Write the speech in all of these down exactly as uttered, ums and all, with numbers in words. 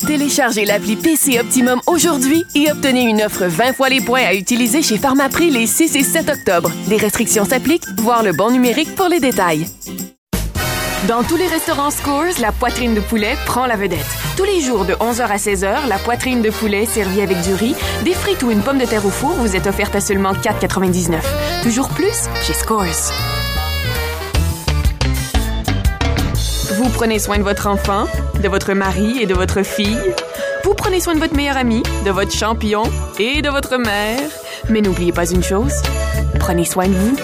Téléchargez l'appli P C Optimum aujourd'hui et obtenez une offre vingt fois les points à utiliser chez Pharmaprix les six et sept octobre. Des restrictions s'appliquent, voir le bon numérique pour les détails. Dans tous les restaurants Scores, la poitrine de poulet prend la vedette. Tous les jours de onze heures à seize heures, la poitrine de poulet servie avec du riz, des frites ou une pomme de terre au four vous est offerte à seulement quatre quatre-vingt-dix-neuf. Toujours plus chez Scores. Vous prenez soin de votre enfant, de votre mari et de votre fille. Vous prenez soin de votre meilleur ami, de votre champion et de votre mère. Mais n'oubliez pas une chose, prenez soin de vous.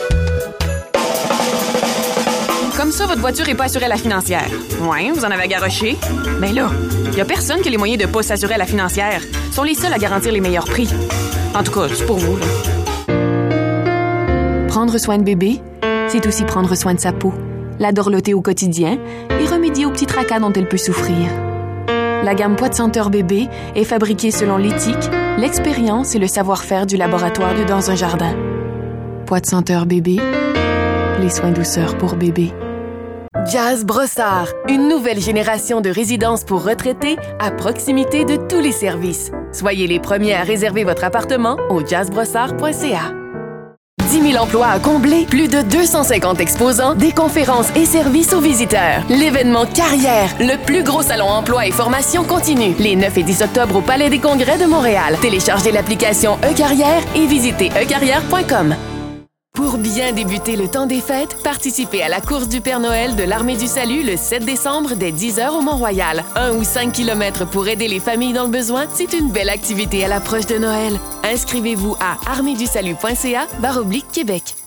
Comme ça, votre voiture n'est pas assurée à la financière. Ouais, vous en avez à garrocher. Mais là, il n'y a personne qui a les moyens de ne pas s'assurer à la financière. Ils sont les seuls à garantir les meilleurs prix. En tout cas, c'est pour vous, là. Prendre soin de bébé, c'est aussi prendre soin de sa peau, la dorloter au quotidien et remédier aux petits tracas dont elle peut souffrir. La gamme Poids de senteur bébé est fabriquée selon l'éthique, l'expérience et le savoir-faire du laboratoire de Dans un jardin. Poids de senteur bébé, les soins douceur pour bébé. Jazz Brossard, une nouvelle génération de résidences pour retraités à proximité de tous les services. Soyez les premiers à réserver votre appartement au jazz brossard point c a. dix mille emplois à combler, plus de deux cent cinquante exposants, des conférences et services aux visiteurs. L'événement Carrière, le plus gros salon emploi et formation continue, les neuf et dix octobre au Palais des Congrès de Montréal. Téléchargez l'application e-Carrière et visitez e carrière point com. Pour bien débuter le temps des fêtes, participez à la course du Père Noël de l'Armée du Salut le sept décembre dès dix heures au Mont-Royal. Un ou cinq kilomètres pour aider les familles dans le besoin, c'est une belle activité à l'approche de Noël. Inscrivez-vous à armée du salut point c a barre oblique Québec.